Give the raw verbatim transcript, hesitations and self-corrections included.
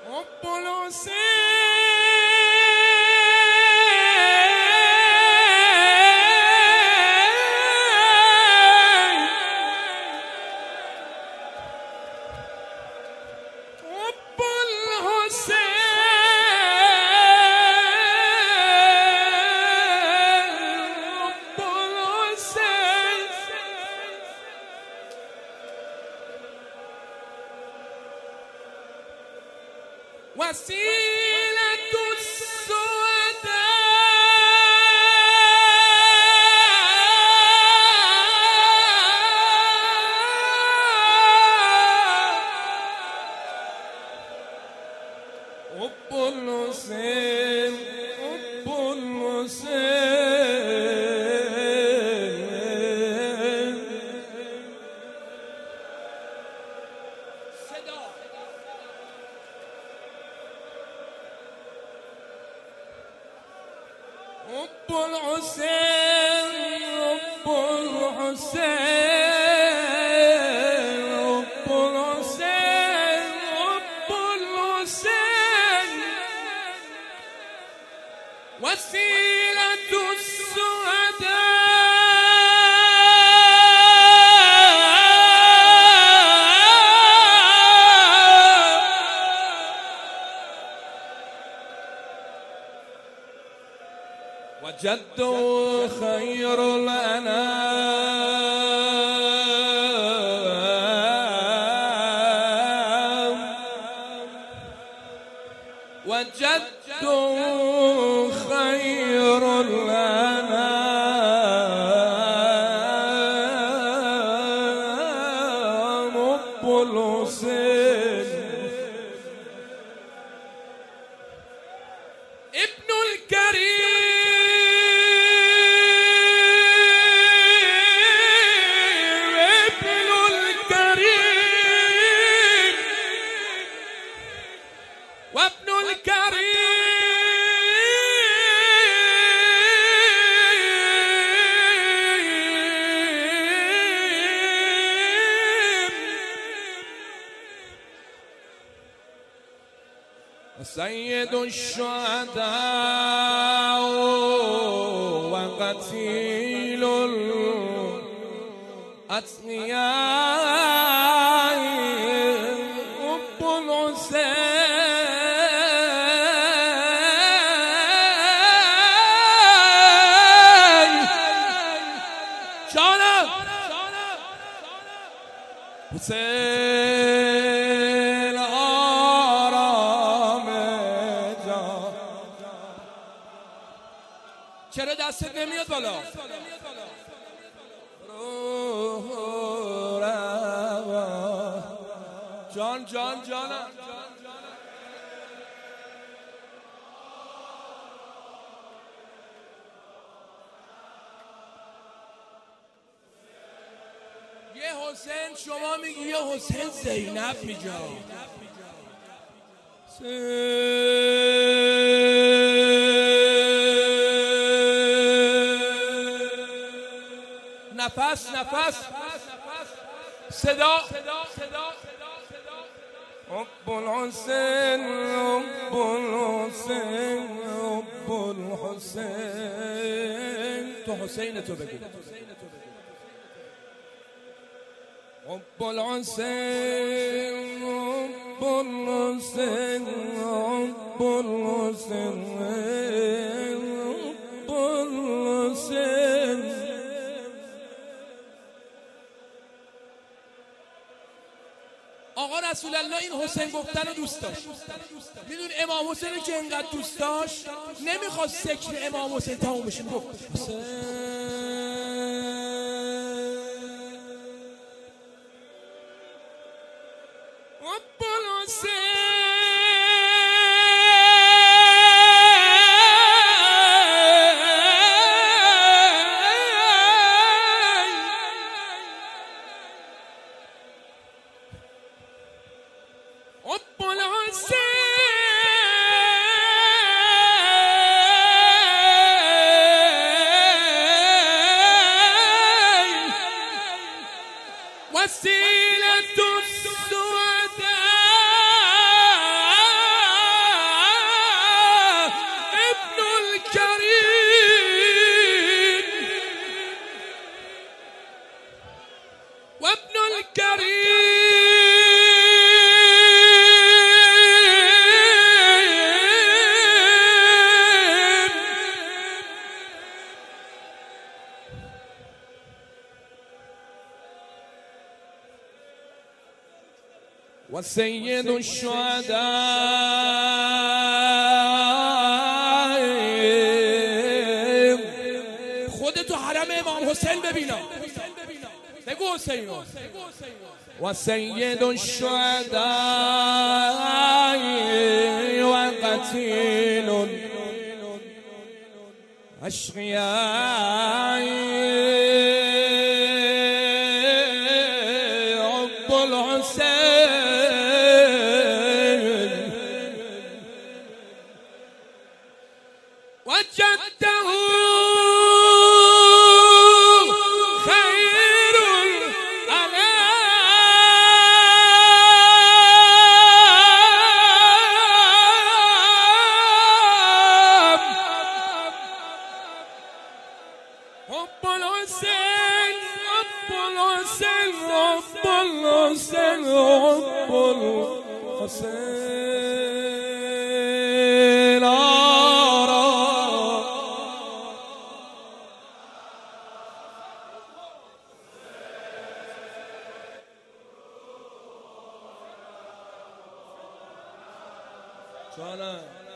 حب الحسین حب الحسین حب الحسین وسيلة السعداء حب الحسين حب الحسين صدا حب الحسين حب الحسين حب الحسين حب الحسين وسيلة السعداء وجده خير الأنام وجده خير الأنام حب الحسين ابن الكريم ابن الكريم وابن الكريم سيد الشهداء وقتيل الأتقياء حب الحسين جانم حسین آرام جان چرا دستت نمیاد بالا روح روا جان جان جانم یه حسین شما میگی یه حسین زینب میگه نفس نفس صدا حب الحسین حب الحسین حب الحسین تو حسین تو بگو حب الحسين حب الحسين حب الحسين حب الحسين آقا رسول الله این حسین گفتن رو دوست داشت. میدون امام حسین که اینقدر دوست داشت نمیخواست ذکر امام حسین تموم بشه، گفت حب الحسین حب الحسین وسیلة السعداء و سید الشهداء خودتو حرم امام حسین ببینم بگو حسینو و سید الشهداء و قتیل اشقیاء حب الحسین و جده حب الحسين حب الحسين حب الحسين حب الحسين آرا جانم